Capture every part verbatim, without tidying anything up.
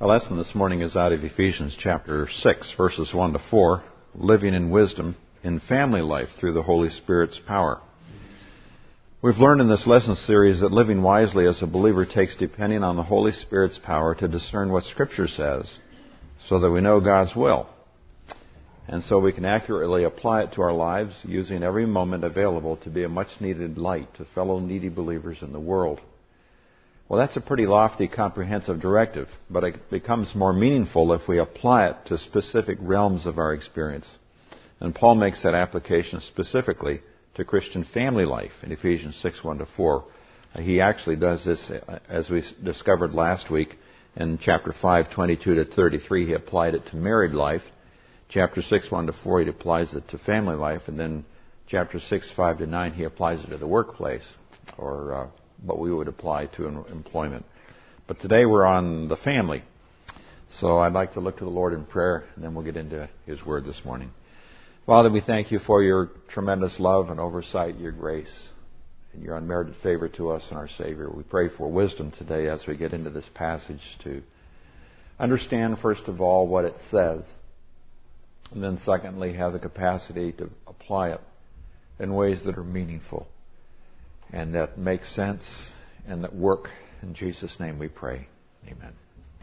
Our lesson this morning is out of Ephesians chapter six, verses one to four, living in wisdom in family life through the Holy Spirit's power. We've learned in this lesson series that living wisely as a believer takes depending on the Holy Spirit's power to discern what Scripture says so that we know God's will. And so we can accurately apply it to our lives using every moment available to be a much-needed light to fellow needy believers in the world. Well, that's a pretty lofty, comprehensive directive, but it becomes more meaningful if we apply it to specific realms of our experience. And Paul makes that application specifically to Christian family life in Ephesians six, one to four. He actually does this, as we discovered last week, in chapter five, twenty-two to thirty-three. He applied it to married life. Chapter six, one to four, he applies it to family life. And then chapter six, five to nine, he applies it to the workplace, or uh, what we would apply to employment. But today we're on the family. So I'd like to look to the Lord in prayer, and then we'll get into His Word this morning. Father, we thank You for Your tremendous love and oversight, Your grace, and Your unmerited favor to us and our Savior. We pray for wisdom today as we get into this passage to understand, first of all, what it says, and then secondly, have the capacity to apply it in ways that are meaningful and that make sense and that work. In Jesus' name we pray. Amen.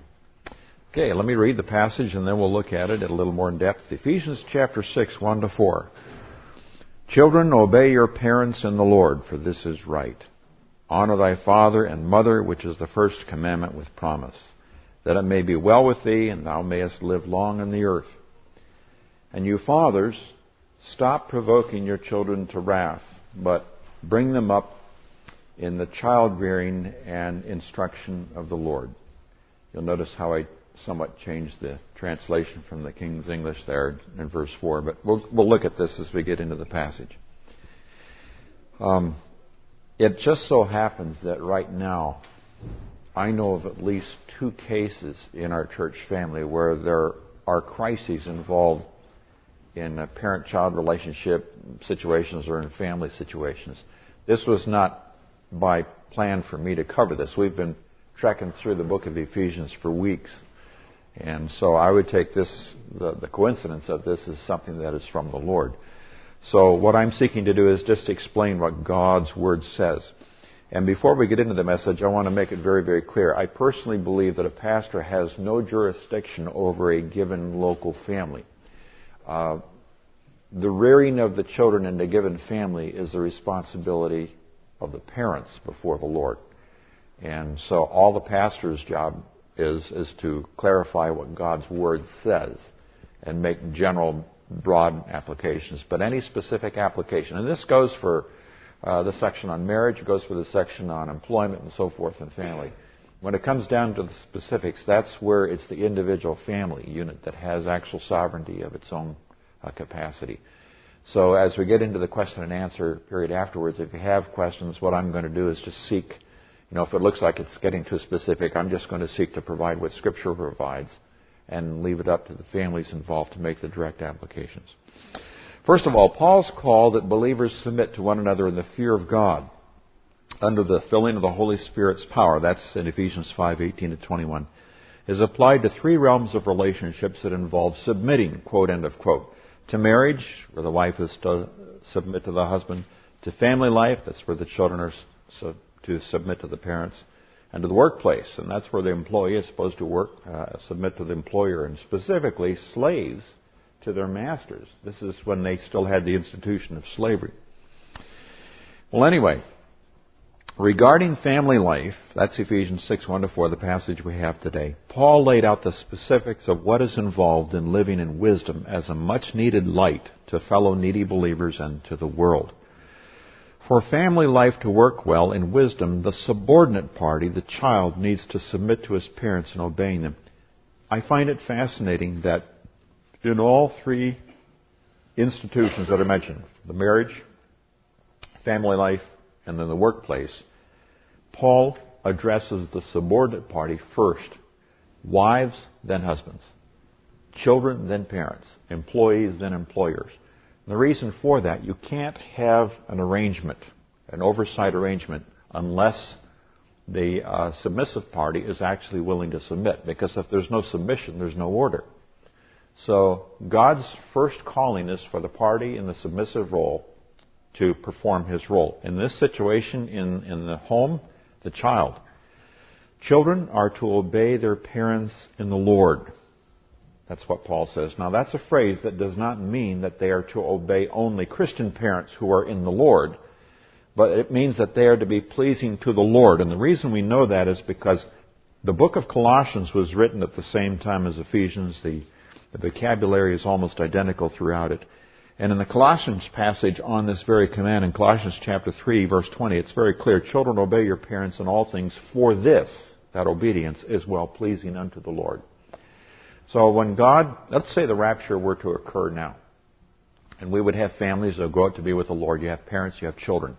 Okay, let me read the passage and then we'll look at it a little more in depth. Ephesians chapter six, one to four. Children, obey your parents in the Lord, for this is right. Honor thy father and mother, which is the first commandment with promise, that it may be well with thee and thou mayest live long in the earth. And you fathers, stop provoking your children to wrath, but bring them up in the child-rearing and instruction of the Lord. You'll notice how I somewhat changed the translation from the King's English there in verse four, but we'll, we'll look at this as we get into the passage. Um, it just so happens that right now, I know of at least two cases in our church family where there are crises involved in parent-child relationship situations or in family situations. This was not by plan for me to cover this. We've been trekking through the book of Ephesians for weeks. And so I would take this, the, the coincidence of this, as something that is from the Lord. So what I'm seeking to do is just explain what God's Word says. And before we get into the message, I want to make it very, very clear. I personally believe that a pastor has no jurisdiction over a given local family. Uh, the rearing of the children in a given family is the responsibility of the parents before the Lord. And so all the pastor's job is is to clarify what God's Word says and make general, broad applications. But any specific application, and this goes for uh, the section on marriage, it goes for the section on employment and so forth and family. When it comes down to the specifics, that's where it's the individual family unit that has actual sovereignty of its own uh, capacity. So as we get into the question and answer period afterwards, if you have questions, what I'm going to do is just seek, you know, if it looks like it's getting too specific, I'm just going to seek to provide what Scripture provides and leave it up to the families involved to make the direct applications. First of all, Paul's call that believers submit to one another in the fear of God under the filling of the Holy Spirit's power, that's in Ephesians five, eighteen to twenty-one, is applied to three realms of relationships that involve submitting, quote, end of quote. To marriage, where the wife is to submit to the husband. To family life, that's where the children are so to submit to the parents. And to the workplace, and that's where the employee is supposed to work, uh, submit to the employer. And specifically, slaves to their masters. This is when they still had the institution of slavery. Well, anyway, regarding family life, that's Ephesians six, one to four, the passage we have today. Paul laid out the specifics of what is involved in living in wisdom as a much-needed light to fellow needy believers and to the world. For family life to work well in wisdom, the subordinate party, the child, needs to submit to his parents in obeying them. I find it fascinating that in all three institutions that are mentioned, the marriage, family life, and then the workplace, Paul addresses the subordinate party first. Wives, then husbands. Children, then parents. Employees, then employers. And the reason for that, you can't have an arrangement, an oversight arrangement, unless the uh, submissive party is actually willing to submit. Because if there's no submission, there's no order. So God's first calling is for the party in the submissive role to perform his role. In this situation, in, in the home, the child. Children are to obey their parents in the Lord. That's what Paul says. Now that's a phrase that does not mean that they are to obey only Christian parents who are in the Lord, but it means that they are to be pleasing to the Lord. And the reason we know that is because the book of Colossians was written at the same time as Ephesians. The, the vocabulary is almost identical throughout it. And in the Colossians passage on this very command, in Colossians chapter three, verse twenty, it's very clear, children, obey your parents in all things, for this, that obedience, is well-pleasing unto the Lord. So when God, let's say the rapture were to occur now, and we would have families that go out to be with the Lord. You have parents, you have children.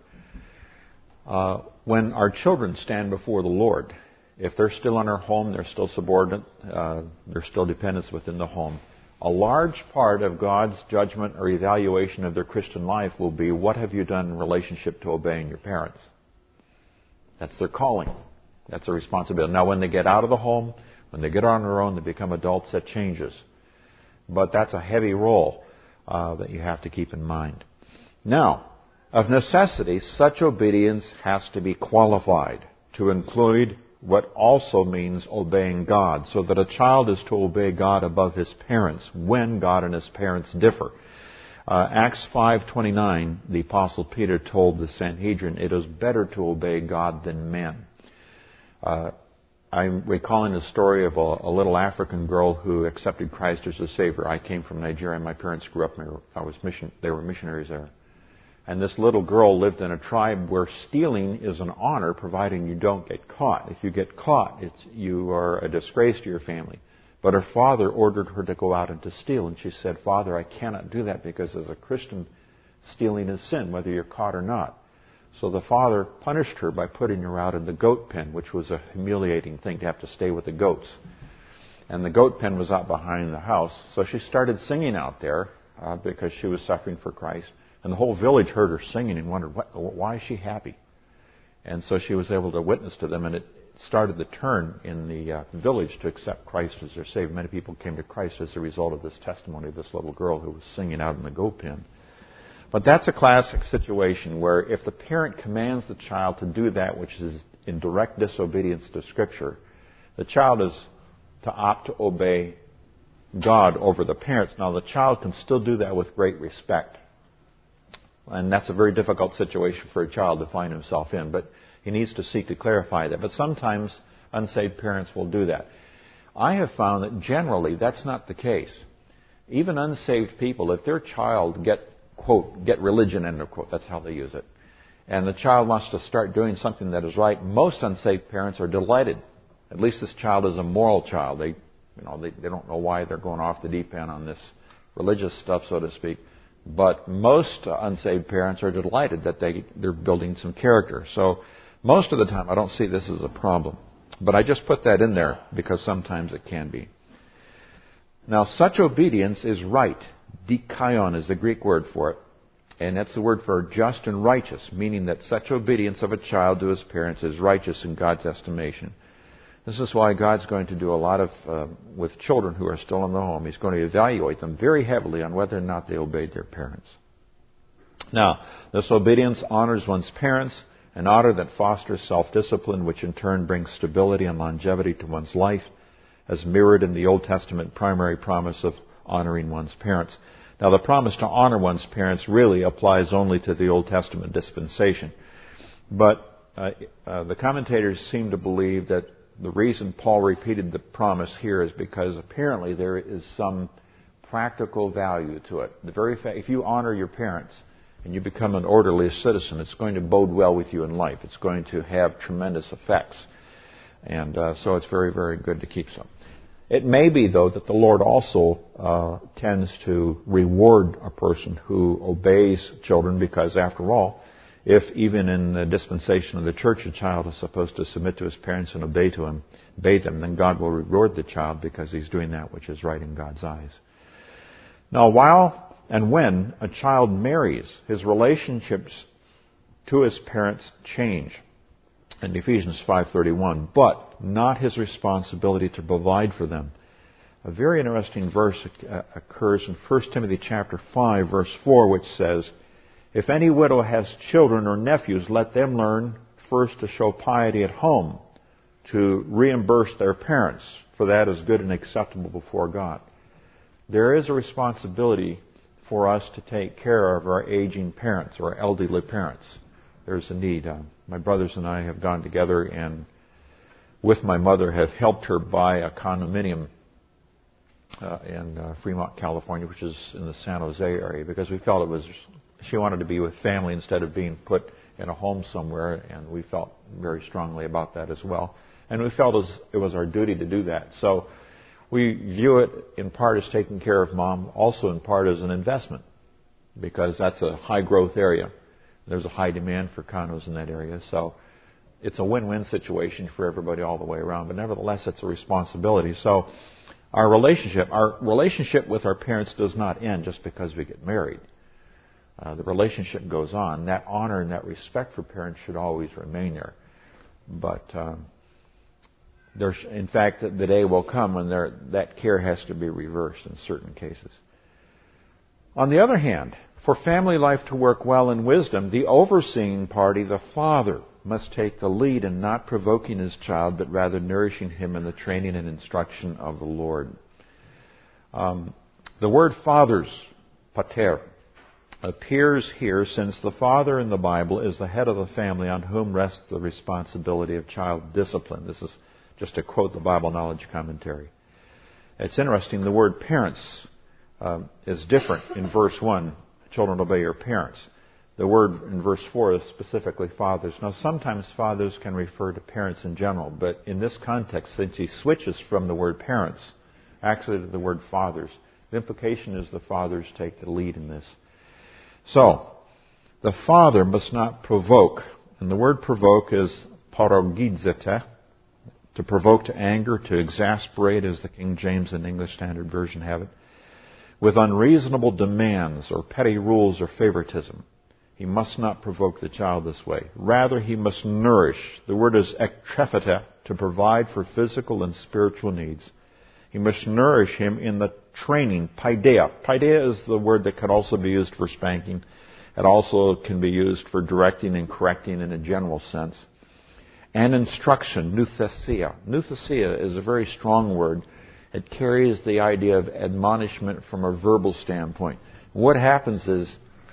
Uh, when our children stand before the Lord, if they're still in our home, they're still subordinate, uh, they're still dependents within the home, a large part of God's judgment or evaluation of their Christian life will be, what have you done in relationship to obeying your parents? That's their calling. That's their responsibility. Now, when they get out of the home, when they get on their own, they become adults, that changes. But that's a heavy role uh, that you have to keep in mind. Now, of necessity, such obedience has to be qualified to include what also means obeying God, so that a child is to obey God above his parents when God and his parents differ. Uh, Acts five twenty-nine, the Apostle Peter told the Sanhedrin, it is better to obey God than men. Uh, I'm recalling the story of a, a little African girl who accepted Christ as a Savior. I came from Nigeria. My parents grew up there. I was mission, they were missionaries there. And this little girl lived in a tribe where stealing is an honor, providing you don't get caught. If you get caught, it's, you are a disgrace to your family. But her father ordered her to go out and to steal. And she said, Father, I cannot do that because as a Christian, stealing is sin, whether you're caught or not. So the father punished her by putting her out in the goat pen, which was a humiliating thing to have to stay with the goats. And the goat pen was out behind the house. So she started singing out there uh, because she was suffering for Christ. And the whole village heard her singing and wondered, what, why is she happy? And so she was able to witness to them, and it started the turn in the uh, village to accept Christ as their Savior. Many people came to Christ as a result of this testimony of this little girl who was singing out in the goat pen. But that's a classic situation where if the parent commands the child to do that which is in direct disobedience to Scripture, the child is to opt to obey God over the parents. Now, the child can still do that with great respect. And that's a very difficult situation for a child to find himself in. But he needs to seek to clarify that. But sometimes unsaved parents will do that. I have found that generally that's not the case. Even unsaved people, if their child get, quote, get religion, end of quote, that's how they use it, and the child wants to start doing something that is right, most unsaved parents are delighted. At least this child is a moral child. They, you know, they, they don't know why they're going off the deep end on this religious stuff, so to speak. But most uh, unsaved parents are delighted that they, they're building some character. So most of the time I don't see this as a problem. But I just put that in there because sometimes it can be. Now, such obedience is right. Dikaion is the Greek word for it. And that's the word for just and righteous, meaning that such obedience of a child to his parents is righteous in God's estimation. This is why God's going to do a lot of, uh, with children who are still in the home. He's going to evaluate them very heavily on whether or not they obeyed their parents. Now, this obedience honors one's parents, an honor that fosters self-discipline, which in turn brings stability and longevity to one's life, as mirrored in the Old Testament primary promise of honoring one's parents. Now, the promise to honor one's parents really applies only to the Old Testament dispensation. But uh, uh, the commentators seem to believe that the reason Paul repeated the promise here is because apparently there is some practical value to it. The very fact, if you honor your parents and you become an orderly citizen, it's going to bode well with you in life. It's going to have tremendous effects. And uh, so it's very, very good to keep some. It may be, though, that the Lord also uh, tends to reward a person who obeys children because, after all, if even in the dispensation of the church a child is supposed to submit to his parents and obey to him, obey them, then God will reward the child because he's doing that which is right in God's eyes. Now, while and when a child marries, his relationships to his parents change. in Ephesians five thirty-one, but not his responsibility to provide for them. A very interesting verse occurs in First Timothy chapter five, verse four, which says, "If any widow has children or nephews, let them learn first to show piety at home, to reimburse their parents, for that is good and acceptable before God." There is a responsibility for us to take care of our aging parents or elderly parents. There's a need. Uh, my brothers and I have gone together and with my mother have helped her buy a condominium uh, in uh, Fremont, California, which is in the San Jose area, because we felt it was, she wanted to be with family instead of being put in a home somewhere, and we felt very strongly about that as well. And we felt as it was our duty to do that. So we view it in part as taking care of Mom, also in part as an investment, because that's a high growth area. There's a high demand for condos in that area. So it's a win-win situation for everybody all the way around. But nevertheless, it's a responsibility. So our relationship, our relationship with our parents does not end just because we get married. Uh, the relationship goes on. That honor and that respect for parents should always remain there. But um, there's, in fact, the day will come when there, that care has to be reversed in certain cases. On the other hand, for family life to work well in wisdom, the overseeing party, the father, must take the lead in not provoking his child, but rather nourishing him in the training and instruction of the Lord. Um, the word fathers, pater, appears here since the father in the Bible is the head of the family on whom rests the responsibility of child discipline. This is just to quote the Bible Knowledge Commentary. It's interesting, the word parents uh, is different in verse one. Children, obey your parents. The word in verse four is specifically fathers. Now, sometimes fathers can refer to parents in general, but in this context, since he switches from the word parents, actually to the word fathers, the implication is the fathers take the lead in this. So, the father must not provoke, and the word provoke is parogizete, to provoke to anger, to exasperate, as the King James and English Standard Version have it, with unreasonable demands or petty rules or favoritism. He must not provoke the child this way. Rather, he must nourish. The word is ektrefete, to provide for physical and spiritual needs. He must nourish him in the training, paideia. Paideia is the word that could also be used for spanking. It also can be used for directing and correcting in a general sense. And instruction, nouthesia. Nouthesia is a very strong word. It carries the idea of admonishment from a verbal standpoint. What happens is,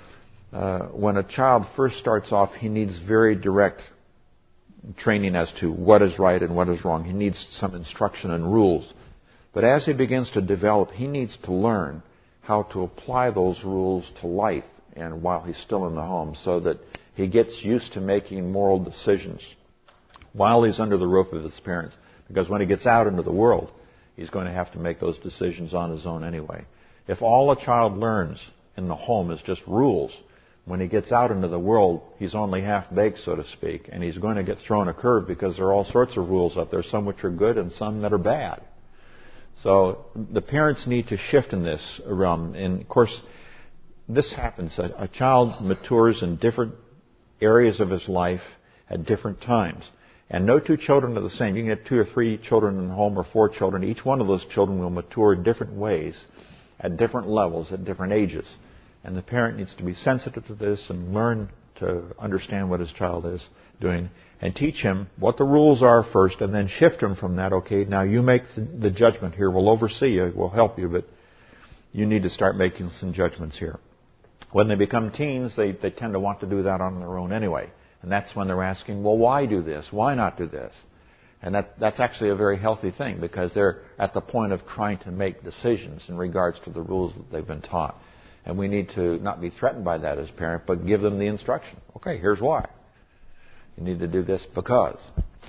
uh, when a child first starts off, he needs very direct training as to what is right and what is wrong. He needs some instruction and rules. But as he begins to develop, he needs to learn how to apply those rules to life and while he's still in the home, so that he gets used to making moral decisions while he's under the roof of his parents. Because when he gets out into the world, he's going to have to make those decisions on his own anyway. If all a child learns in the home is just rules, when he gets out into the world, he's only half-baked, so to speak, and he's going to get thrown a curve because there are all sorts of rules out there, some which are good and some that are bad. So the parents need to shift in this realm. And, of course, this happens. A, a child matures in different areas of his life at different times. And no two children are the same. You can get two or three children in the home or four children. Each one of those children will mature in different ways, at different levels, at different ages. And the parent needs to be sensitive to this and learn to understand what his child is doing and teach him what the rules are first, and then shift him from that. Okay, now you make the, the judgment here. We'll oversee you. We'll help you, but you need to start making some judgments here. When they become teens, they, they tend to want to do that on their own anyway. And that's when they're asking, well, why do this? Why not do this? And that, that's actually a very healthy thing, because they're at the point of trying to make decisions in regards to the rules that they've been taught. And we need to not be threatened by that as parents, but give them the instruction. Okay, here's why. You need to do this because.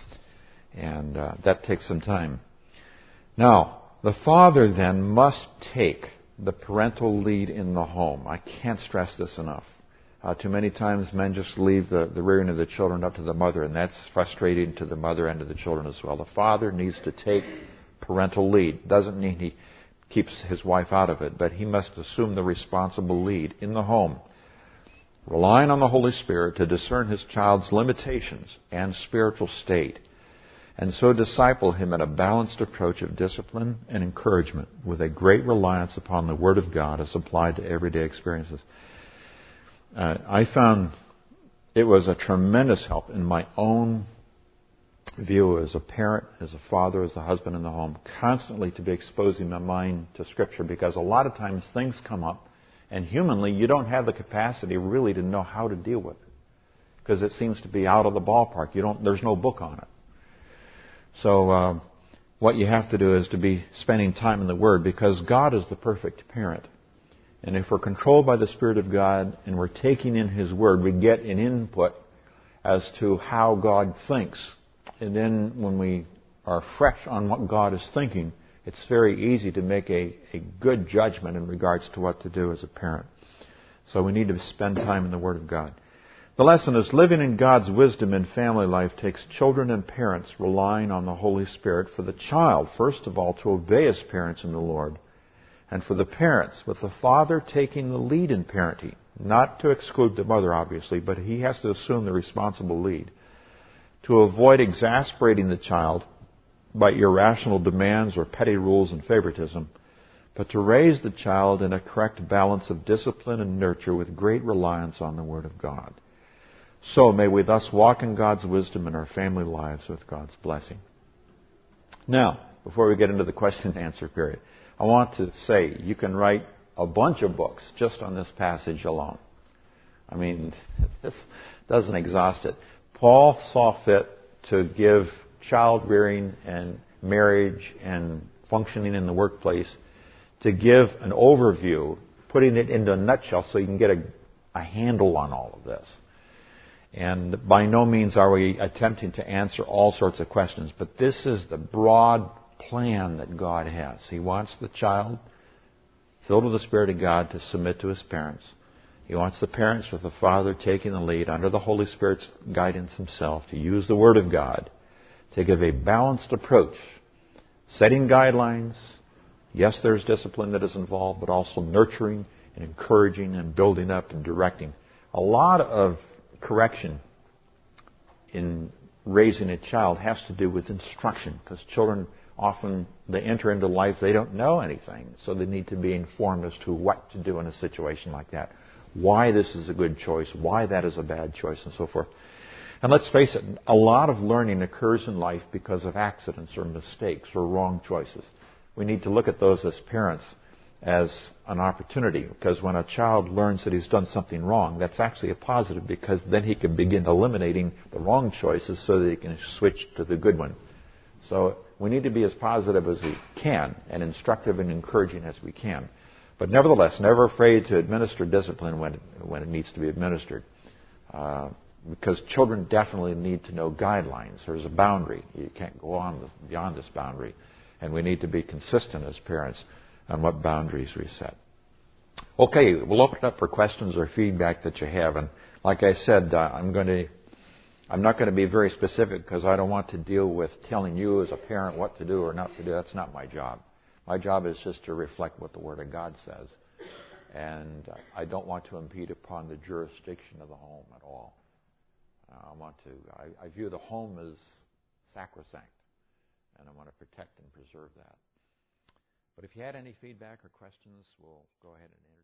And uh, that takes some time. Now, the father then must take the parental lead in the home. I can't stress this enough. Uh, too many times men just leave the, the rearing of the children up to the mother, and that's frustrating to the mother and to the children as well. The father needs to take parental lead. Doesn't mean he keeps his wife out of it, but he must assume the responsible lead in the home. relying on the Holy Spirit to discern his child's limitations and spiritual state, and so disciple him in a balanced approach of discipline and encouragement with a great reliance upon the Word of God as applied to everyday experiences. Uh, I found it was a tremendous help in my own view as a parent, as a father, as a husband in the home, constantly to be exposing my mind to Scripture, because a lot of times things come up and humanly you don't have the capacity really to know how to deal with it because it seems to be out of the ballpark. You don't. There's no book on it. So uh, what you have to do is to be spending time in the Word, because God is the perfect parent. And if we're controlled by the Spirit of God and we're taking in His Word, we get an input as to how God thinks. And then when we are fresh on what God is thinking, it's very easy to make a, a good judgment in regards to what to do as a parent. So we need to spend time in the Word of God. The lesson is living in God's wisdom in family life takes children and parents relying on the Holy Spirit for the child, first of all, to obey his parents in the Lord, and for the parents, with the father taking the lead in parenting, not to exclude the mother, obviously, but he has to assume the responsible lead, to avoid exasperating the child by irrational demands or petty rules and favoritism, but to raise the child in a correct balance of discipline and nurture with great reliance on the Word of God. So may we thus walk in God's wisdom in our family lives with God's blessing. Now, before we get into the question and answer period, I want to say you can write a bunch of books just on this passage alone. I mean, this doesn't exhaust it. Paul saw fit to give child-rearing and marriage and functioning in the workplace, to give an overview, putting it into a nutshell so you can get a, a handle on all of this. And by no means are we attempting to answer all sorts of questions, but this is the broad plan that God has. He wants the child, filled with the Spirit of God, to submit to his parents. He wants the parents, with the father taking the lead under the Holy Spirit's guidance himself, to use the Word of God to give a balanced approach, setting guidelines. Yes, there's discipline that is involved, but also nurturing and encouraging and building up and directing. A lot of correction in raising a child has to do with instruction, because children often, they enter into life, they don't know anything, so they need to be informed as to what to do in a situation like that, why this is a good choice, why that is a bad choice, and so forth. And let's face it, a lot of learning occurs in life because of accidents or mistakes or wrong choices. We need to look at those as parents as an opportunity, because when a child learns that he's done something wrong, that's actually a positive, because then he can begin eliminating the wrong choices so that he can switch to the good one. So we need to be as positive as we can and instructive and encouraging as we can. But nevertheless, never afraid to administer discipline when, when it needs to be administered. Uh, because children definitely need to know guidelines. There's a boundary. You can't go on beyond this boundary. And we need to be consistent as parents on what boundaries we set. Okay, we'll open it up for questions or feedback that you have. And like I said, uh, I'm going to, I'm not going to be very specific, because I don't want to deal with telling you as a parent what to do or not to do. That's not my job. My job is just to reflect what the Word of God says. And uh, I don't want to impede upon the jurisdiction of the home at all. Uh, I want to, I, I view the home as sacrosanct, and I want to protect and preserve that. But if you had any feedback or questions, we'll go ahead and